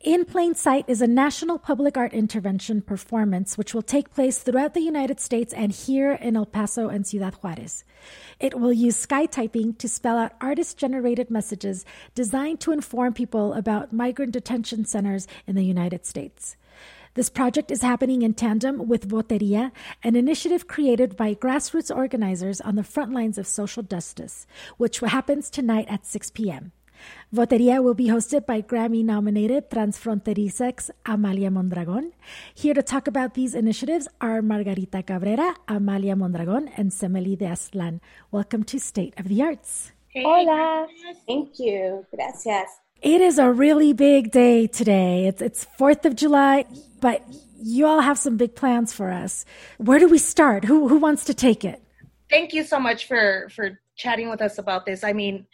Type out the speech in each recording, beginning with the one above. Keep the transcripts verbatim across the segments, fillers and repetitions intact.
In Plain Sight is a national public art intervention performance which will take place throughout the United States and here in El Paso and Ciudad Juarez. It will use sky typing to spell out artist-generated messages designed to inform people about migrant detention centers in the United States. This project is happening in tandem with Voteria, an initiative created by grassroots organizers on the front lines of social justice, which happens tonight at six p.m. Voteria will be hosted by Grammy-nominated Transfrontericex Amalia Mondragon. Here to talk about these initiatives are Margarita Cabrera, Amalia Mondragon, and Semeli de Aztlan. Welcome to State of the Arts. Hey. Hola. Thank you. Gracias. It is a really big day today. It's it's fourth of July, but you all have some big plans for us. Where do we start? Who who wants to take it? Thank you so much for, for chatting with us about this. I mean,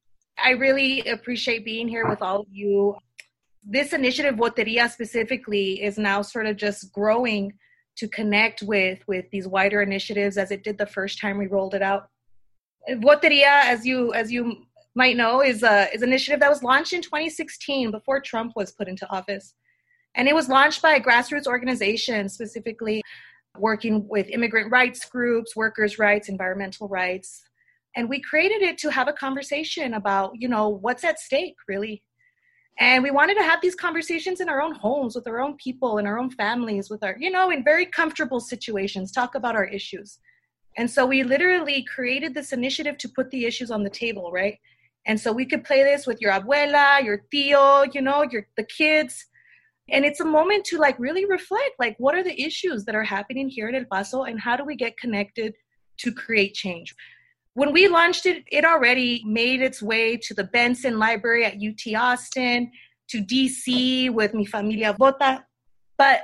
I really appreciate being here with all of you. This initiative, Voteria specifically, is now sort of just growing to connect with, with these wider initiatives as it did the first time we rolled it out. Voteria, as you as you might know, is a is an initiative that was launched in twenty sixteen before Trump was put into office. And it was launched by a grassroots organization, specifically working with immigrant rights groups, workers' rights, environmental rights. And we created it to have a conversation about, you know, what's at stake, really. And we wanted to have these conversations in our own homes, with our own people, in our own families, with our, you know, in very comfortable situations, talk about our issues. And so we literally created this initiative to put the issues on the table, right? And so we could play this with your abuela, your tío, you know, your the kids. And it's a moment to like really reflect, like, what are the issues that are happening here in El Paso and how do we get connected to create change? When we launched it, it already made its way to the Benson Library at U T Austin, to D C with Mi Familia Vota. But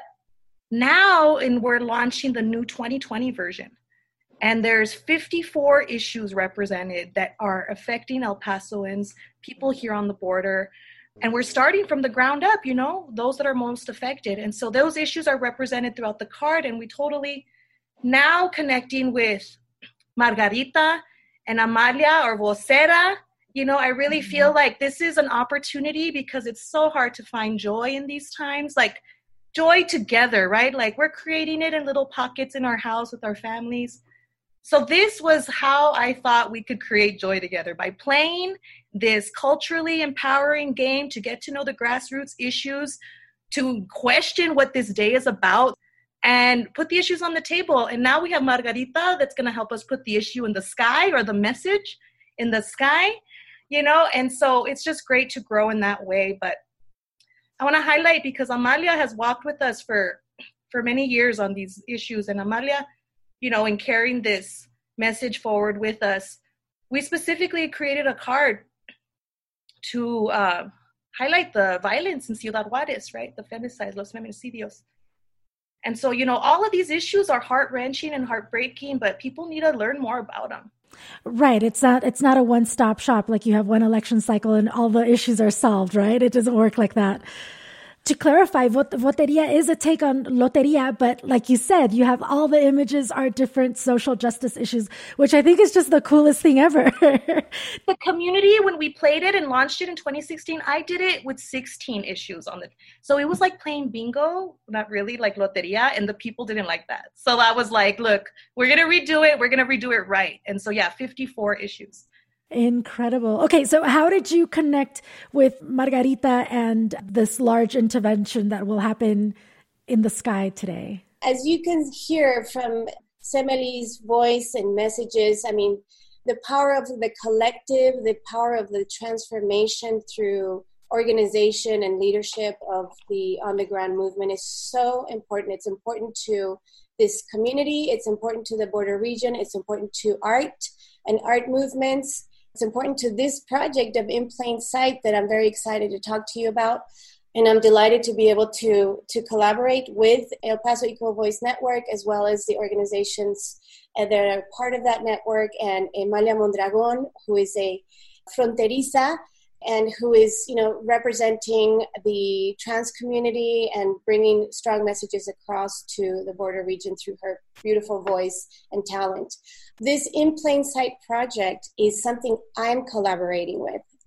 now and we're launching the new twenty twenty version. And there's fifty-four issues represented that are affecting El Pasoans, people here on the border. And we're starting from the ground up, you know, those that are most affected. And so those issues are represented throughout the card. And we totally now connecting with Margarita and Amalia, or vocera. You know, I really feel like this is an opportunity because it's so hard to find joy in these times, like joy together, right? Like we're creating it in little pockets in our house with our families. So this was how I thought we could create joy together, by playing this culturally empowering game to get to know the grassroots issues, to question what this day is about, and put the issues on the table. And now we have Margarita that's going to help us put the issue in the sky, or the message in the sky, you know? And so it's just great to grow in that way. But I want to highlight, because Amalia has walked with us for, for many years on these issues. And Amalia, you know, in carrying this message forward with us, we specifically created a card to uh, highlight the violence in Ciudad Juarez, right? The femicides, los feminicidios. And so, you know, all of these issues are heart-wrenching and heartbreaking, but people need to learn more about them. Right. It's not, it's not a one-stop shop, like you have one election cycle and all the issues are solved, right? It doesn't work like that. To clarify, Vot- Voteria is a take on Loteria, but like you said, you have all the images are different social justice issues, which I think is just the coolest thing ever. The community, when we played it and launched it in twenty sixteen, I did it with sixteen issues on it. So it was like playing bingo, not really like Loteria, and the people didn't like that. So I was like, look, we're going to redo it. We're going to redo it right. And so, yeah, fifty-four issues. Incredible. Okay, so how did you connect with Margarita and this large intervention that will happen in the sky today? As you can hear from Semeli's voice and messages, I mean, the power of the collective, the power of the transformation through organization and leadership of the on-the-ground movement is so important. It's important to this community. It's important to the border region. It's important to art and art movements. It's important to this project of In Plain Sight that I'm very excited to talk to you about. And I'm delighted to be able to, to collaborate with El Paso Equal Voice Network, as well as the organizations that are part of that network, and Amalia Mondragon, who is a fronteriza and who is, you know, representing the trans community and bringing strong messages across to the border region through her beautiful voice and talent. This In Plain Sight project is something I'm collaborating with.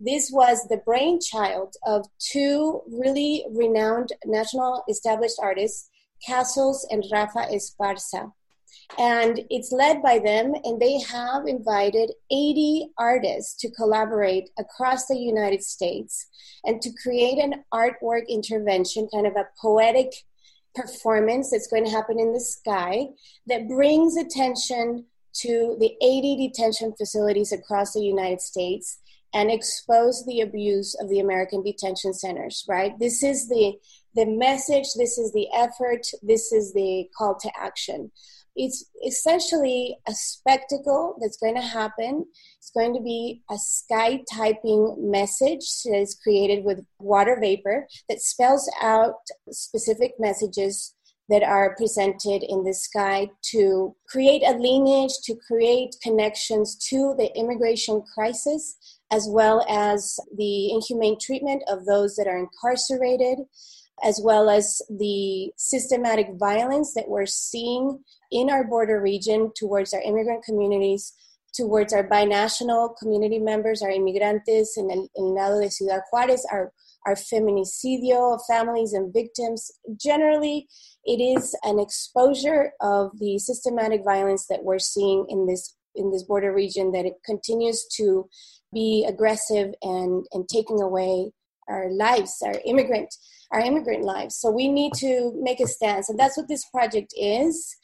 this was the brainchild of two really renowned national established artists, Castles and Rafa Esparza. And it's led by them, and they have invited eighty artists to collaborate across the United States and to create an artwork intervention, kind of a poetic performance that's going to happen in the sky that brings attention to the eighty detention facilities across the United States and expose the abuse of the American detention centers, right? This is the, the message, this is the effort, this is the call to action. It's essentially a spectacle that's going to happen. It's going to be a sky typing message that is created with water vapor that spells out specific messages that are presented in the sky to create a lineage, to create connections to the immigration crisis, as well as the inhumane treatment of those that are incarcerated, as well as the systematic violence that we're seeing in our border region towards our immigrant communities, towards our binational community members, our inmigrantes in el, el lado de Ciudad Juárez, our, our feminicidio of families and victims. Generally, it is an exposure of the systematic violence that we're seeing in this in this border region, that it continues to be aggressive and, and taking away our lives, our immigrant, our immigrant lives. So we need to make a stance, and that's what this project is.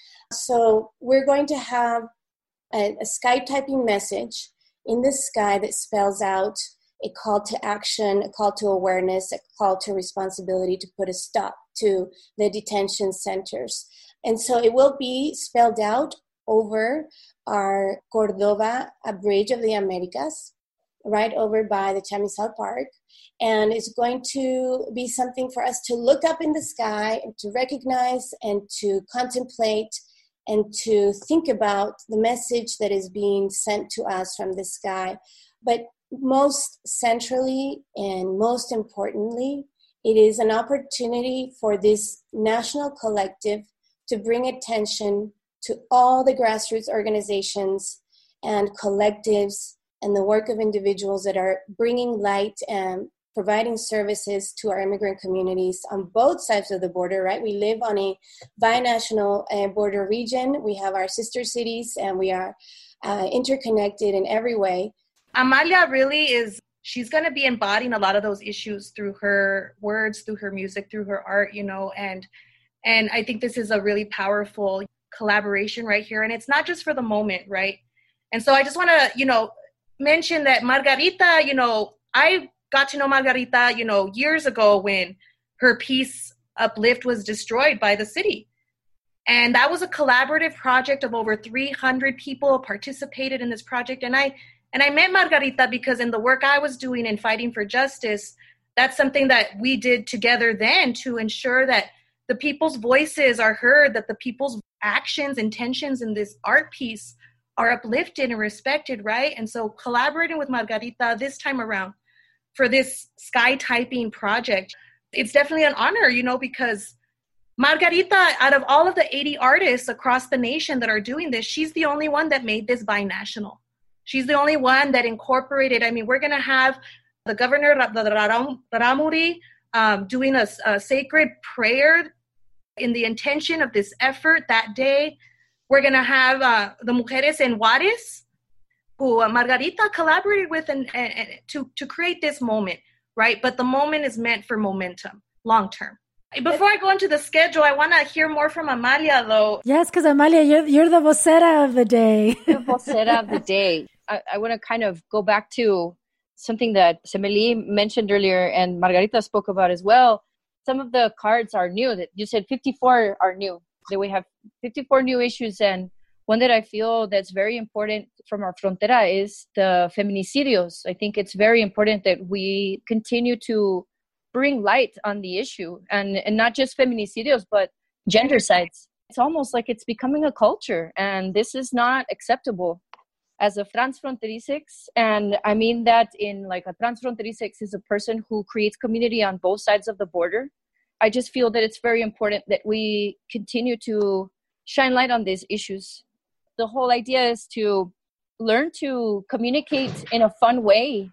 So we're going to have a, a sky typing message in the sky that spells out a call to action, a call to awareness, a call to responsibility to put a stop to the detention centers. And so it will be spelled out over our Cordova a Bridge of the Americas, right over by the Chamizal Park. And it's going to be something for us to look up in the sky and to recognize and to contemplate and to think about the message that is being sent to us from the sky. But most centrally and most importantly, it is an opportunity for this national collective to bring attention to all the grassroots organizations and collectives and the work of individuals that are bringing light and providing services to our immigrant communities on both sides of the border, right? We live on a binational uh, border region. We have our sister cities, and we are uh, interconnected in every way. Amalia really is, she's going to be embodying a lot of those issues through her words, through her music, through her art, you know, and and I think this is a really powerful collaboration right here. And it's not just for the moment, right? And so I just want to, you know, mention that Margarita, you know, I got to know Margarita, you know, years ago when her piece Uplift was destroyed by the city. And that was a collaborative project of over three hundred people participated in this project. And I and I met Margarita because in the work I was doing in fighting for justice, that's something that we did together then to ensure that the people's voices are heard, that the people's actions, intentions in this art piece are uplifted and respected, right? And so collaborating with Margarita this time around for this sky typing project, it's definitely an honor, you know, because Margarita, out of all of the eighty artists across the nation that are doing this, she's the only one that made this binational. She's the only one that incorporated, I mean, we're going to have the governor, the Raramuri, um, doing a, a sacred prayer in the intention of this effort that day. We're going to have uh, the Mujeres en Juárez, who uh, Margarita collaborated with and, and, and to, to create this moment, right? But the moment is meant for momentum, long term. Before I go into the schedule, I want to hear more from Amalia, though. Yes, because Amalia, you're, you're the vocera of the day. The vocera of the day. I, I want to kind of go back to something that Semeli mentioned earlier and Margarita spoke about as well. Some of the cards are new. That you said fifty-four are new. That we have fifty-four new issues, and one that I feel that's very important from our frontera is the feminicidios. I think it's very important that we continue to bring light on the issue, and, and not just feminicidios, but gendercides. It's almost like it's becoming a culture, and this is not acceptable. As a transfronterisix, and I mean that in like a transfronterisix is a person who creates community on both sides of the border. I just feel that it's very important that we continue to shine light on these issues. The whole idea is to learn to communicate in a fun way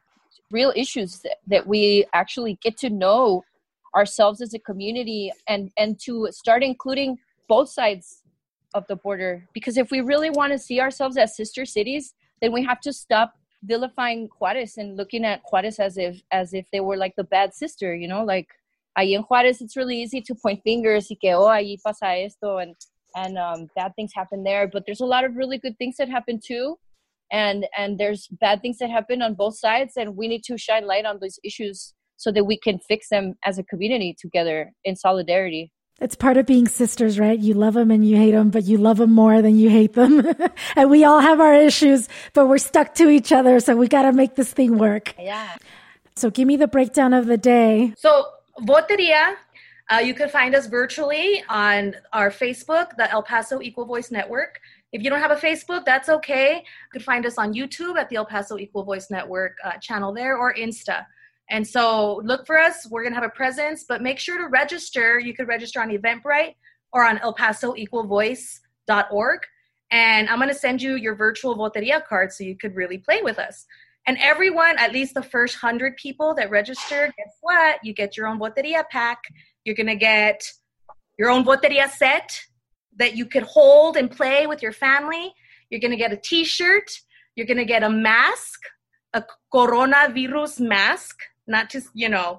real issues that, that we actually get to know ourselves as a community, and, and to start including both sides of the border. Because if we really want to see ourselves as sister cities, then we have to stop vilifying Juarez and looking at Juarez as if as if they were like the bad sister, you know, like ahí en Juarez, it's really easy to point fingers y que, oh, ahí pasa esto, and, and um, bad things happen there. But there's a lot of really good things that happen too. And, and there's bad things that happen on both sides. And we need to shine light on these issues so that we can fix them as a community together in solidarity. It's part of being sisters, right? You love them and you hate them, but you love them more than you hate them. And we all have our issues, but we're stuck to each other. So we got to make this thing work. Yeah. So give me the breakdown of the day. So Voteria, uh, you can find us virtually on our Facebook, the El Paso Equal Voice Network. If you don't have a Facebook, that's okay. You can find us on YouTube at the El Paso Equal Voice Network uh, channel there, or Insta. And so look for us. We're going to have a presence, but make sure to register. You could register on Eventbrite or on el paso equal voice dot org. And I'm going to send you your virtual Voteria card so you could really play with us. And everyone, at least the first one hundred people that register, guess what? You get your own Voteria pack. You're going to get your own Voteria set that you could hold and play with your family. You're going to get a T-shirt. You're going to get a mask, a coronavirus mask. Not to, you know,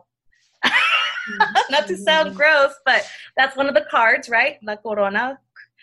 not to sound gross, but that's one of the cards, right? La Corona.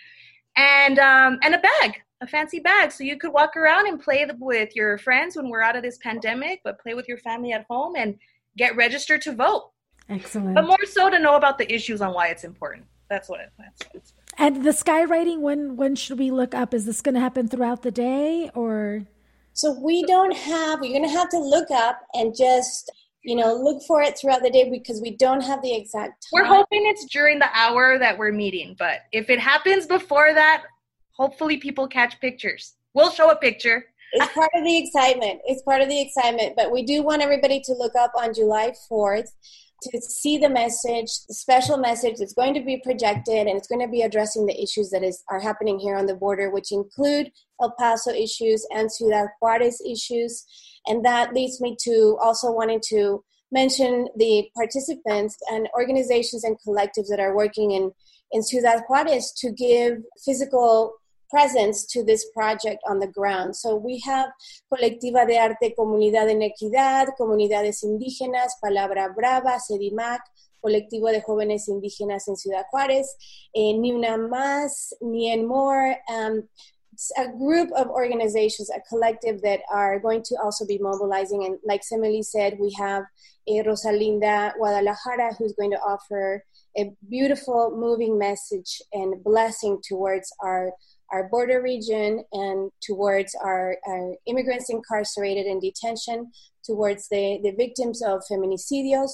And um, and a bag, a fancy bag. So you could walk around and play with your friends when we're out of this pandemic, but play with your family at home and get registered to vote. Excellent. But more so to know about the issues on why it's important. That's what it, that's what it's. And the skywriting, when, when should we look up? Is this going to happen throughout the day or? So we don't have, you're going to have to look up and just, you know, look for it throughout the day because we don't have the exact time. We're hoping it's during the hour that we're meeting, but if it happens before that, hopefully people catch pictures. We'll show a picture. It's part of the excitement. It's part of the excitement, but we do want everybody to look up on July fourth to see the message, the special message that's going to be projected, and it's going to be addressing the issues that is are happening here on the border, which include El Paso issues and Ciudad Juarez issues. And that leads me to also wanting to mention the participants and organizations and collectives that are working in, in Ciudad Juarez to give physical presence to this project on the ground. So we have Colectiva de Arte Comunidad en Equidad, Comunidades Indígenas, Palabra Brava, CEDIMAC, Colectivo de Jóvenes Indígenas en Ciudad Juárez, eh, Ni Una Más, Ni En More, um, a group of organizations, a collective that are going to also be mobilizing. And like Semeli said, we have eh, Rosalinda Guadalajara, who's going to offer a beautiful, moving message and blessing towards our our border region and towards our, our immigrants incarcerated in detention, towards the, the victims of feminicidios,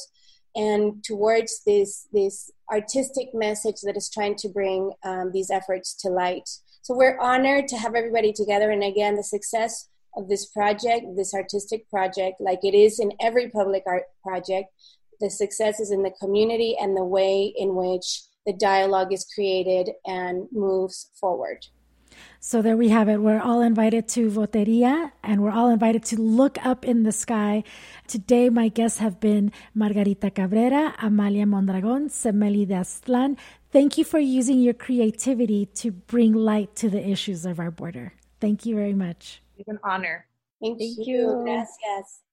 and towards this, this artistic message that is trying to bring um, these efforts to light. So we're honored to have everybody together. And again, the success of this project, this artistic project, like it is in every public art project, the success is in the community and the way in which the dialogue is created and moves forward. So there we have it. We're all invited to Voteria, and we're all invited to look up in the sky. Today, my guests have been Margarita Cabrera, Amalia Mondragon, Semeli de Aztlan. Thank you for using your creativity to bring light to the issues of our border. Thank you very much. It's an honor. Thank, Thank you. you. Gracias.